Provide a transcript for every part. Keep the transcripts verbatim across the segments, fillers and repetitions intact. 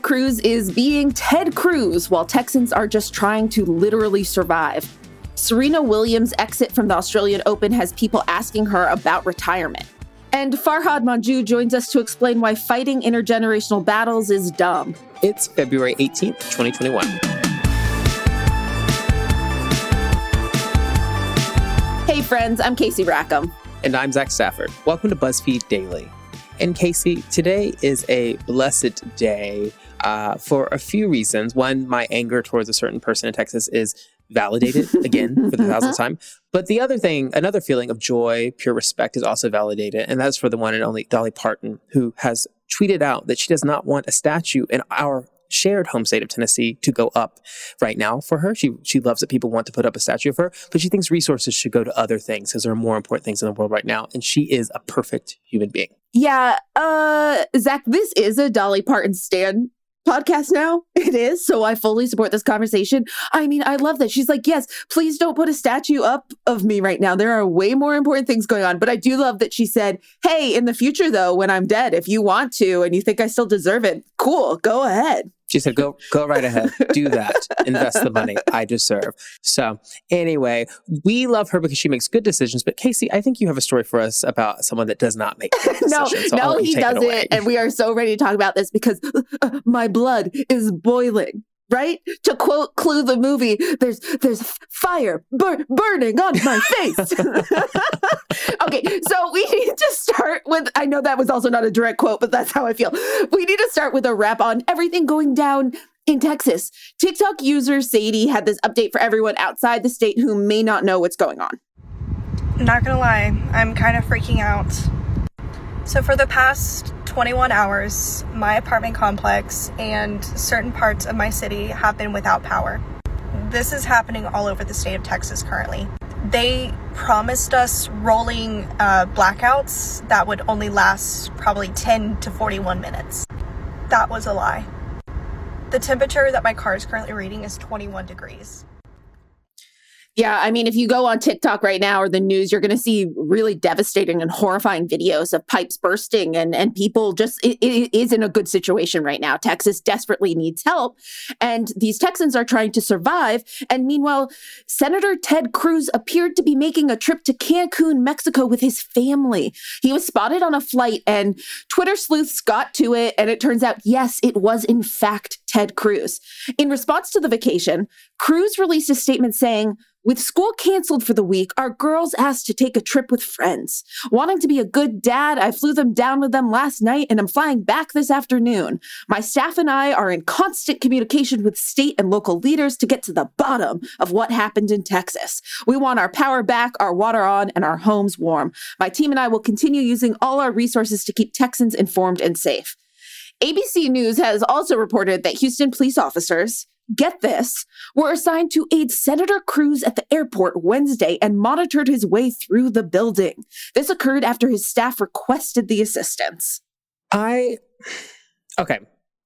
Ted Cruz is being Ted Cruz while Texans are just trying to literally survive. Serena Williams' exit from the Australian Open has people asking her about retirement. And Farhad Manjoo joins us to explain why fighting intergenerational battles is dumb. It's February eighteenth, twenty twenty-one. Hey friends, I'm Casey Rackham. And I'm Zach Stafford. Welcome to BuzzFeed Daily. And Casey, today is a blessed day uh, for a few reasons. One, my anger towards a certain person in Texas is validated again for the thousandth time. But the other thing, another feeling of joy, pure respect is also validated. And that's for the one and only Dolly Parton, who has tweeted out that she does not want a statue in our shared home state of Tennessee to go up right now for her. She she loves that people want to put up a statue of her, but she thinks resources should go to other things because there are more important things in the world right now. And she is a perfect human being. Yeah, uh, Zach, this is a Dolly Parton stan podcast now. It is. So I fully support this conversation. I mean, I love that. She's like, yes, please don't put a statue up of me right now. There are way more important things going on. But I do love that she said, hey, in the future, though, when I'm dead, if you want to and you think I still deserve it, cool, go ahead. She said, go go right ahead. Do that. Invest the money I deserve. So anyway, we love her because she makes good decisions. But Casey, I think you have a story for us about someone that does not make good decisions. no, so no, he doesn't. And we are so ready to talk about this because uh, my blood is boiling. Right? To quote Clue the movie, there's there's fire bur- burning on my face. Okay, so we need to start with, I know that was also not a direct quote, but that's how I feel. We need to start with a wrap on everything going down in Texas. TikTok user Sadie had this update for everyone outside the state who may not know what's going on. Not gonna lie, I'm kind of freaking out. So for the past twenty-one hours, my apartment complex and certain parts of my city have been without power. This is happening all over the state of Texas currently. They promised us rolling uh, blackouts that would only last probably ten to forty-one minutes. That was a lie. The temperature that my car is currently reading is twenty-one degrees. Yeah, I mean, if you go on TikTok right now or the news, you're going to see really devastating and horrifying videos of pipes bursting and, and people just, it, it is in a good situation right now. Texas desperately needs help. And these Texans are trying to survive. And meanwhile, Senator Ted Cruz appeared to be making a trip to Cancun, Mexico with his family. He was spotted on a flight and Twitter sleuths got to it. And it turns out, yes, it was in fact Ted Cruz. In response to the vacation, Cruz released a statement saying, with school canceled for the week, our girls asked to take a trip with friends. Wanting to be a good dad, I flew them down with them last night and I'm flying back this afternoon. My staff and I are in constant communication with state and local leaders to get to the bottom of what happened in Texas. We want our power back, our water on, and our homes warm. My team and I will continue using all our resources to keep Texans informed and safe. A B C News has also reported that Houston police officers, get this, were assigned to aid Senator Cruz at the airport Wednesday and monitored his way through the building. This occurred after his staff requested the assistance. I, okay,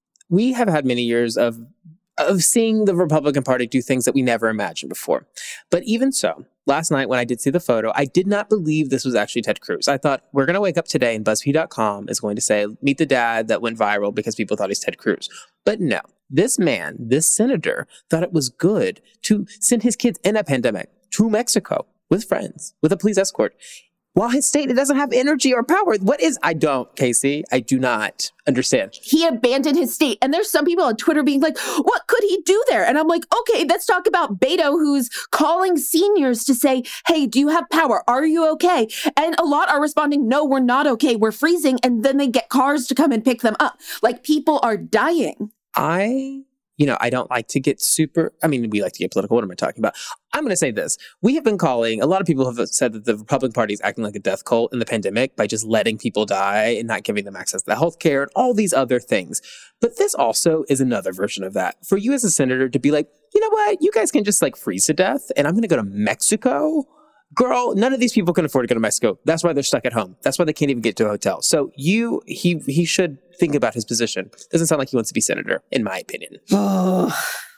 we have had many years of of seeing the Republican Party do things that we never imagined before. But even so, last night when I did see the photo, I did not believe this was actually Ted Cruz. I thought, we're going to wake up today and BuzzFeed dot com is going to say, meet the dad that went viral because people thought he's Ted Cruz. But no, this man, this senator, thought it was good to send his kids in a pandemic to Mexico with friends, with a police escort, while his state doesn't have energy or power. What is, I don't, Casey, I do not understand. He abandoned his state. And there's some people on Twitter being like, what could he do there? And I'm like, okay, let's talk about Beto, who's calling seniors to say, hey, do you have power? Are you okay? And a lot are responding, no, we're not okay. We're freezing. And then they get cars to come and pick them up. Like, people are dying. I, you know, I don't like to get super, I mean, we like to get political. What am I talking about? I'm going to say this. We have been calling, a lot of people have said that the Republican Party is acting like a death cult in the pandemic by just letting people die and not giving them access to health care and all these other things. But this also is another version of that. For you as a senator to be like, you know what, you guys can just like freeze to death and I'm going to go to Mexico. Girl, none of these people can afford to go to Mexico. That's why they're stuck at home. That's why they can't even get to a hotel. So you, he, he should think about his position. Doesn't sound like he wants to be senator, in my opinion. All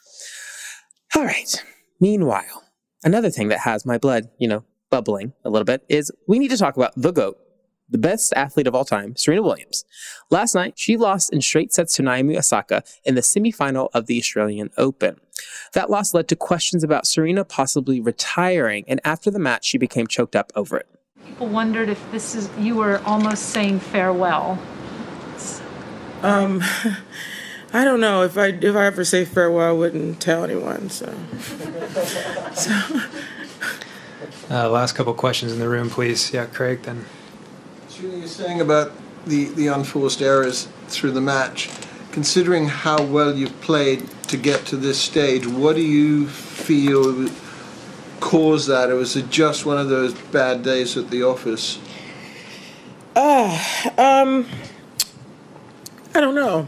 right. Meanwhile, another thing that has my blood, you know, bubbling a little bit is we need to talk about the GOAT, the best athlete of all time, Serena Williams. Last night, she lost in straight sets to Naomi Osaka in the semifinal of the Australian Open. That loss led to questions about Serena possibly retiring, and after the match, she became choked up over it. People wondered if this is you were almost saying farewell. Um, I don't know. If I if I ever say farewell, I wouldn't tell anyone. So, so. Uh, last couple questions in the room, please. Yeah, Craig, then. Serena, you're saying about the, the unforced errors through the match. Considering how well you've played to get to this stage, what do you feel caused that? Or was it just one of those bad days at the office? Uh, um, I don't know.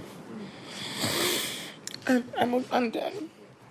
I'm, I'm, I'm done.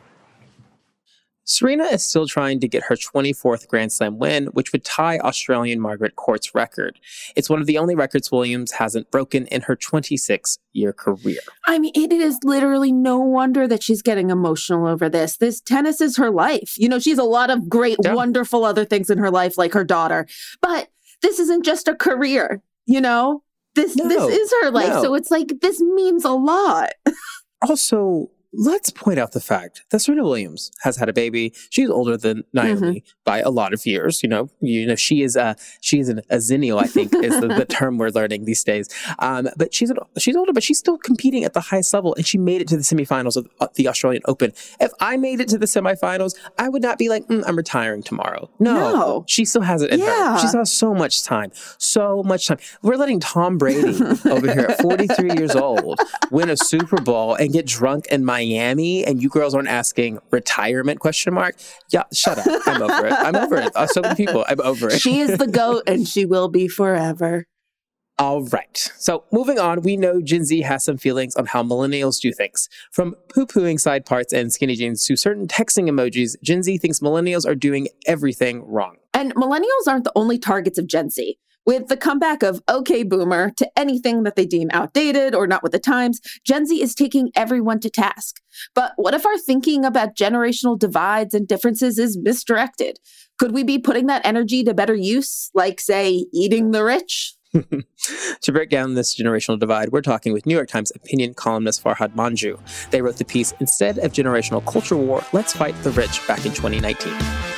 Serena is still trying to get her twenty-fourth Grand Slam win, which would tie Australian Margaret Court's record. It's one of the only records Williams hasn't broken in her twenty-six-year career. I mean, it is literally no wonder that she's getting emotional over this. This tennis is her life. You know, she has a lot of great, yeah. wonderful other things in her life, like her daughter. But this isn't just a career, you know? This, no, this is her life. No. So it's like, this means a lot. Also, let's point out the fact that Serena Williams has had a baby. She's older than Naomi mm-hmm. by a lot of years. You know, you know she is a she is an, a zennial, I think, is the, the term we're learning these days. Um, but she's an, she's older, but she's still competing at the highest level, and she made it to the semifinals of the Australian Open. If I made it to the semifinals, I would not be like, mm, I'm retiring tomorrow. No, no, she still has it in yeah. her. She still has so much time, so much time. We're letting Tom Brady over here at forty-three years old win a Super Bowl and get drunk in Miami, and you girls aren't asking retirement question mark? Yeah, shut up. I'm over it. I'm over it. Uh, so many people. I'm over it. She is the GOAT, and she will be forever. All right. So moving on, we know Gen Z has some feelings on how millennials do things. From poo-pooing side parts and skinny jeans to certain texting emojis, Gen Z thinks millennials are doing everything wrong. And millennials aren't the only targets of Gen Z. With the comeback of OK Boomer to anything that they deem outdated or not with the times, Gen Z is taking everyone to task. But what if our thinking about generational divides and differences is misdirected? Could we be putting that energy to better use, like, say, eating the rich? To break down this generational divide, we're talking with New York Times opinion columnist Farhad Manjoo. They wrote the piece, "Instead of Generational Culture War, Let's Fight the Rich," back in twenty nineteen.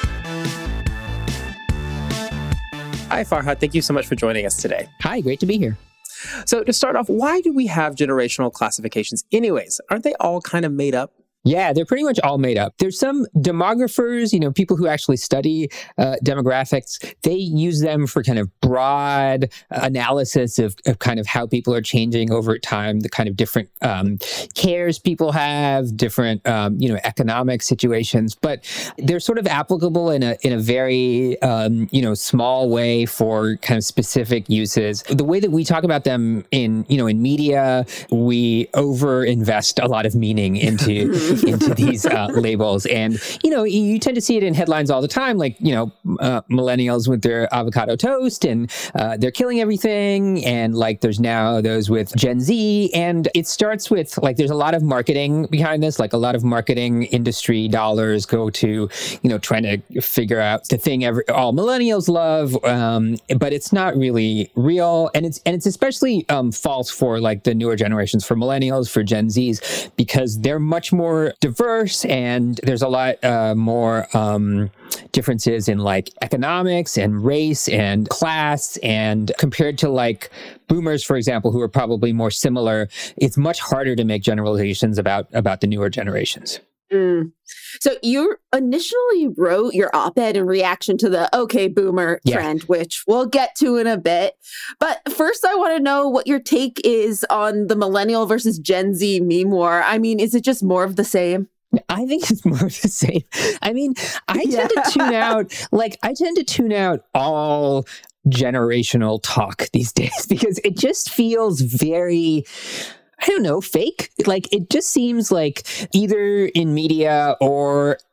Hi, Farhad. Thank you so much for joining us today. Hi, great to be here. So to start off, why do we have generational classifications anyways? Aren't they all kind of made up? Yeah, they're pretty much all made up. There's some demographers, you know, people who actually study uh, demographics. They use them for kind of broad analysis of, of kind of how people are changing over time, the kind of different um, cares people have, different, um, you know, economic situations. But they're sort of applicable in a in a very, um, you know, small way for kind of specific uses. The way that we talk about them in, you know, in media, we over-invest a lot of meaning into into these uh, labels. And, you know, you tend to see it in headlines all the time, like, you know, uh, millennials with their avocado toast and uh, they're killing everything. And like, there's now those with Gen Z. And it starts with like, there's a lot of marketing behind this, like a lot of marketing industry dollars go to, you know, trying to figure out the thing every, all millennials love. Um, but it's not really real. And it's, and it's especially um, false for like the newer generations, for millennials, for Gen Zs, because they're much more diverse and there's a lot uh, more um, differences in like economics and race and class, and compared to like boomers, for example, who are probably more similar, it's much harder to make generalizations about about the newer generations. Mm. So you initially wrote your op-ed in reaction to the OK Boomer yeah. trend, which we'll get to in a bit. But first, I want to know what your take is on the millennial versus Gen Z meme war. I mean, is it just more of the same? I think it's more of the same. I mean, I tend yeah. to tune out, like, I tend to tune out all generational talk these days because it just feels very, I don't know, fake. Like, it just seems like either in media or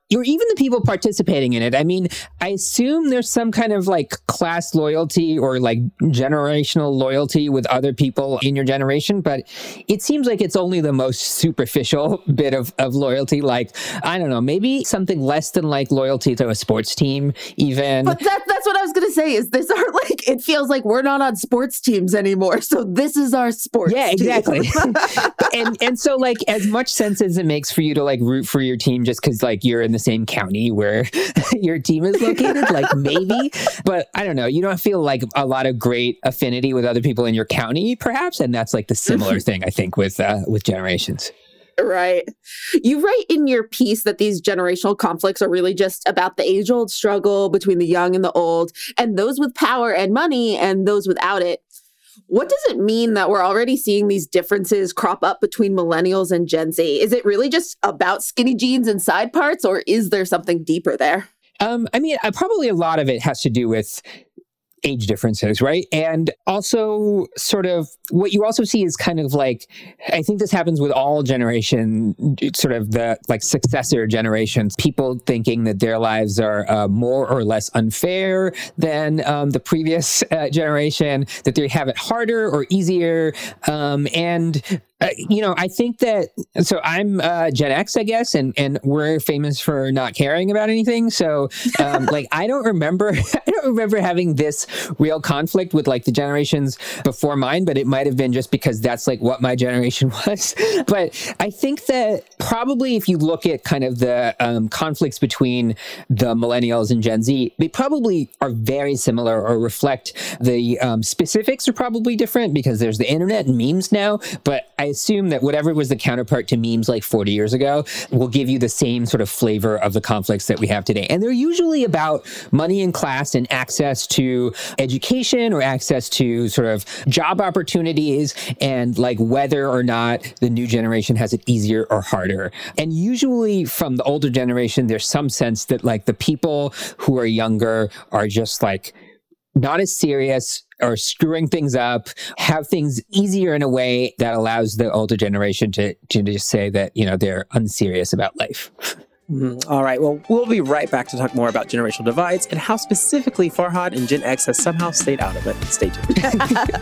or even the people participating in it. I mean, I assume there's some kind of like class loyalty or like generational loyalty with other people in your generation, but it seems like it's only the most superficial bit of, of loyalty. Like, I don't know, maybe something less than like loyalty to a sports team even. But that, that's what I was going to say is this are like, it feels like we're not on sports teams anymore. So this is our sports Yeah, exactly. team. and and so like as much sense as it makes for you to like root for your team just because like you're in the same county where your team is located, like maybe, but I don't know, you don't feel like a lot of great affinity with other people in your county perhaps, and that's like the similar thing I think with uh, with generations. Right. You write in your piece that these generational conflicts are really just about the age-old struggle between the young and the old, and those with power and money and those without it. What does it mean that we're already seeing these differences crop up between millennials and Gen Z? Is it really just about skinny jeans and side parts, or is there something deeper there? Um, I mean, uh, probably a lot of it has to do with age differences, right? And also sort of what you also see is kind of like, I think this happens with all generation, sort of the like successor generations, people thinking that their lives are uh, more or less unfair than um, the previous uh, generation, that they have it harder or easier. Um, and Uh, you know, I think that, so I'm uh, Gen X, I guess, and, and we're famous for not caring about anything. So, um, like, I don't remember, I don't remember having this real conflict with, like, the generations before mine, but it might have been just because that's, like, what my generation was. But I think that probably if you look at kind of the um, conflicts between the millennials and Gen Z, they probably are very similar or reflect the um, specifics are probably different because there's the internet and memes now, but I assume that whatever was the counterpart to memes like forty years ago will give you the same sort of flavor of the conflicts that we have today. And they're usually about money and class and access to education or access to sort of job opportunities and like whether or not the new generation has it easier or harder. And usually from the older generation, there's some sense that like the people who are younger are just like not as serious or screwing things up, have things easier in a way that allows the older generation to, to just say that, you know, they're unserious about life. Mm, all right. Well, we'll be right back to talk more about generational divides and how specifically Farhad and Gen X has somehow stayed out of it. Stay tuned.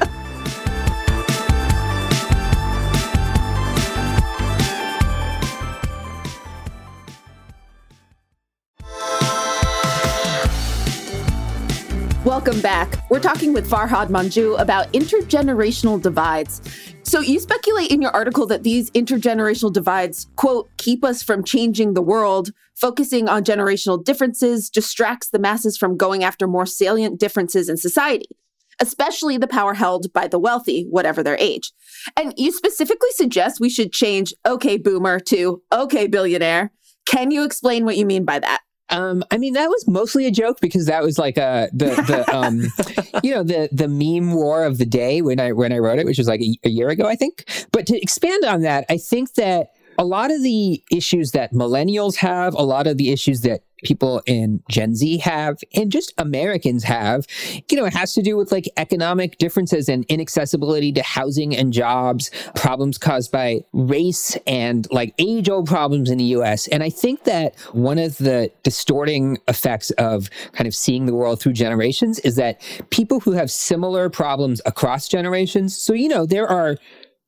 Welcome back. We're talking with Farhad Manjoo about intergenerational divides. So you speculate in your article that these intergenerational divides, quote, keep us from changing the world. Focusing on generational differences distracts the masses from going after more salient differences in society, especially the power held by the wealthy, whatever their age. And you specifically suggest we should change okay boomer to okay billionaire. Can you explain what you mean by that? Um, I mean, that was mostly a joke because that was like a the the um, you know the the meme war of the day when I when I wrote it, which was like a, a year ago, I think. But to expand on that, I think that a lot of the issues that millennials have, a lot of the issues that people in Gen Z have, and just Americans have, you know, it has to do with like economic differences and inaccessibility to housing and jobs, problems caused by race and like age-old problems in the U S. And I think that one of the distorting effects of kind of seeing the world through generations is that people who have similar problems across generations, so, you know, there are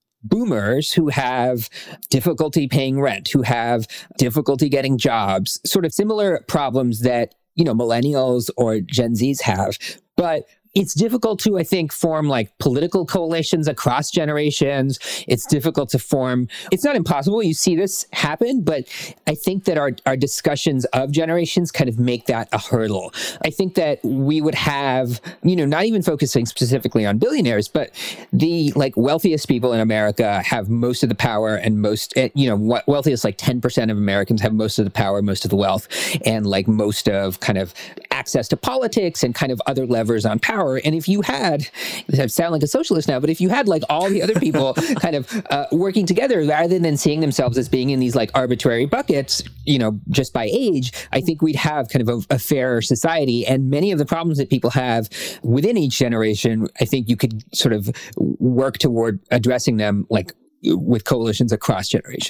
boomers who have difficulty paying rent, who have difficulty getting jobs, sort of similar problems that, you know, millennials or Gen Zs have. But it's difficult to, I think, form like political coalitions across generations. It's difficult to form, it's not impossible. You see this happen, but I think that our, our discussions of generations kind of make that a hurdle. I think that we would have, you know, not even focusing specifically on billionaires, but the like wealthiest people in America have most of the power and most, you know, wealthiest like ten percent of Americans have most of the power, most of the wealth, and like most of kind of access to politics and kind of other levers on power. And if you had, I sound like a socialist now, but if you had like all the other people kind of uh, working together rather than seeing themselves as being in these like arbitrary buckets, you know, just by age, I think we'd have kind of a, a fairer society. And many of the problems that people have within each generation, I think you could sort of work toward addressing them like with coalitions across generations.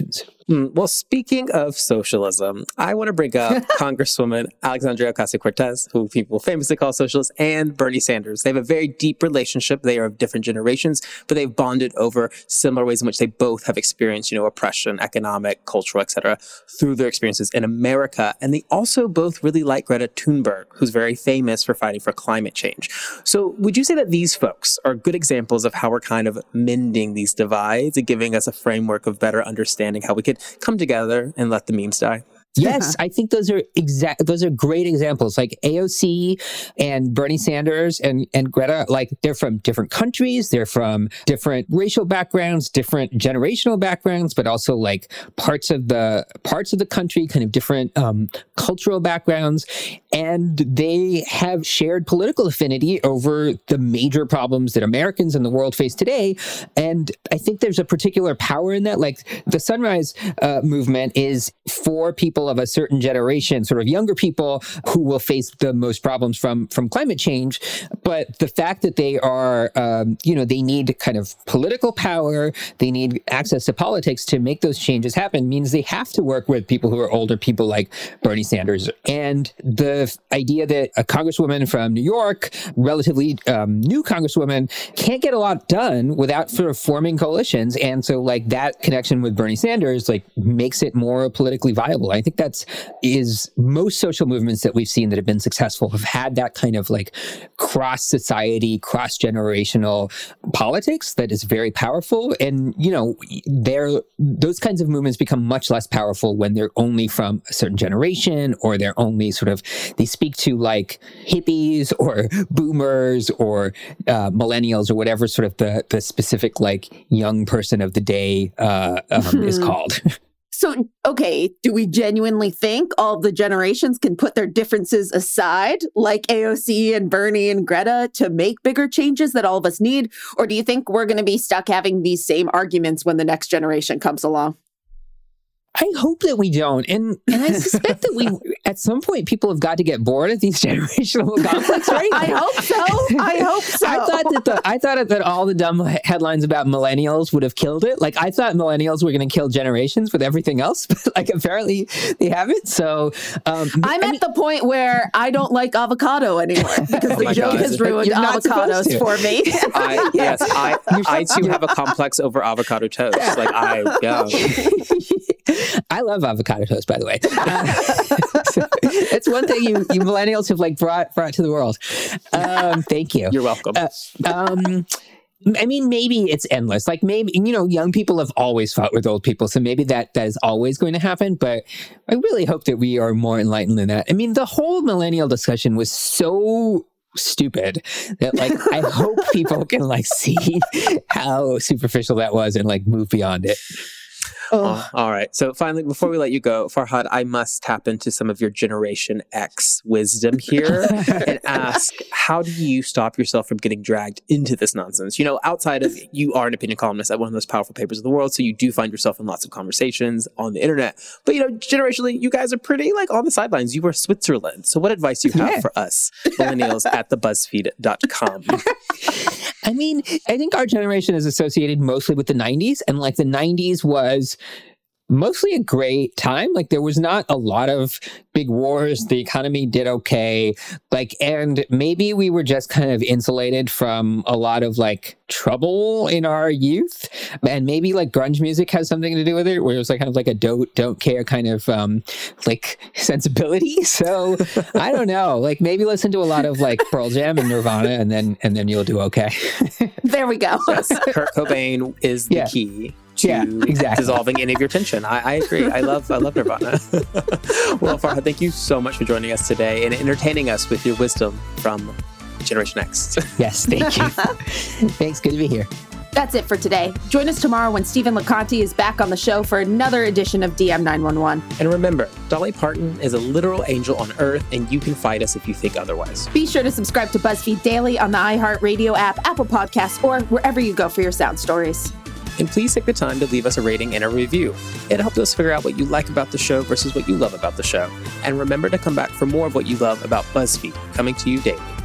Mm, well, speaking of socialism, I want to bring up Congresswoman Alexandria Ocasio-Cortez, who people famously call socialist, and Bernie Sanders. They have a very deep relationship. They are of different generations, but they've bonded over similar ways in which they both have experienced, you know, oppression, economic, cultural, et cetera, through their experiences in America. And they also both really like Greta Thunberg, who's very famous for fighting for climate change. So would you say that these folks are good examples of how we're kind of mending these divides and giving us a framework of better understanding how we could come together and let the memes die? Yes, I think those are exact. Those are great examples. Like A O C and Bernie Sanders and, and Greta, like they're from different countries. They're from different racial backgrounds, different generational backgrounds, but also like parts of the parts of the country, kind of different um, cultural backgrounds. And they have shared political affinity over the major problems that Americans and the world face today. And I think there's a particular power in that. Like the Sunrise uh, movement is for people of a certain generation, sort of younger people who will face the most problems from from climate change. But the fact that they are, um, you know, they need kind of political power, they need access to politics to make those changes happen means they have to work with people who are older, people like Bernie Sanders. And the idea that a congresswoman from New York, relatively um, new congresswoman, can't get a lot done without sort of forming coalitions. And so like that connection with Bernie Sanders like makes it more politically viable. I think that's is most social movements that we've seen that have been successful have had that kind of like cross society, cross generational politics that is very powerful. And, you know, they're those kinds of movements become much less powerful when they're only from a certain generation, or they're only sort of, they speak to like hippies or boomers or uh, millennials or whatever sort of the, the specific like young person of the day uh, um, is called. So, okay, do we genuinely think all the generations can put their differences aside, like A O C and Bernie and Greta, to make bigger changes that all of us need? Or do you think we're going to be stuck having these same arguments when the next generation comes along? I hope that we don't. And and I suspect that we, at some point, people have got to get bored of these generational conflicts, right? I hope so. I hope so. I thought that the, I thought that all the dumb headlines about millennials would have killed it. Like, I thought millennials were going to kill generations with everything else, but like apparently they haven't. So um, I'm I at mean, the point where I don't like avocado anymore because Oh the my joke God. has ruined You're not avocados supposed to. for me. I, yes, I, I too have a complex over avocado toast. Like I, yeah. I love avocado toast, by the way. Uh, so it's one thing you, you millennials have like brought brought to the world. Um, thank you. You're welcome. Uh, um, I mean, maybe it's endless. Like maybe, you know, young people have always fought with old people. So maybe that, that is always going to happen. But I really hope that we are more enlightened than that. I mean, the whole millennial discussion was so stupid that like I hope people can like see how superficial that was and like move beyond it. Oh. All right. So finally, before we let you go, Farhad, I must tap into some of your Generation X wisdom here and ask, how do you stop yourself from getting dragged into this nonsense? You know, outside of, you are an opinion columnist at one of the most powerful papers in the world, so you do find yourself in lots of conversations on the internet. But, you know, generationally, you guys are pretty, like, on the sidelines. You were Switzerland. So what advice do you have yeah. for us, millennials at the buzzfeed dot com? I mean, I think our generation is associated mostly with the nineties, and like the nineties was mostly a great time. Like there was not a lot of big wars. The economy did okay. Like, and maybe we were just kind of insulated from a lot of like trouble in our youth. And maybe like grunge music has something to do with it, where it was like kind of like a don't, don't care kind of um, like sensibility. So I don't know, like maybe listen to a lot of like Pearl Jam and Nirvana, and then, and then you'll do okay. There we go. Yes, Kurt Cobain is the yeah. key to yeah, exactly. dissolving any of your tension. I, I agree. I love I love Nirvana. Well, Farhad, thank you so much for joining us today and entertaining us with your wisdom from Generation X. Yes, thank you. Thanks. Good to be here. That's it for today. Join us tomorrow when Stephen LeConte is back on the show for another edition of D M nine one one. And remember, Dolly Parton is a literal angel on earth, and you can fight us if you think otherwise. Be sure to subscribe to BuzzFeed Daily on the iHeartRadio app, Apple Podcasts, or wherever you go for your sound stories. And please take the time to leave us a rating and a review. It helps us figure out what you like about the show versus what you love about the show. And remember to come back for more of what you love about BuzzFeed, coming to you daily.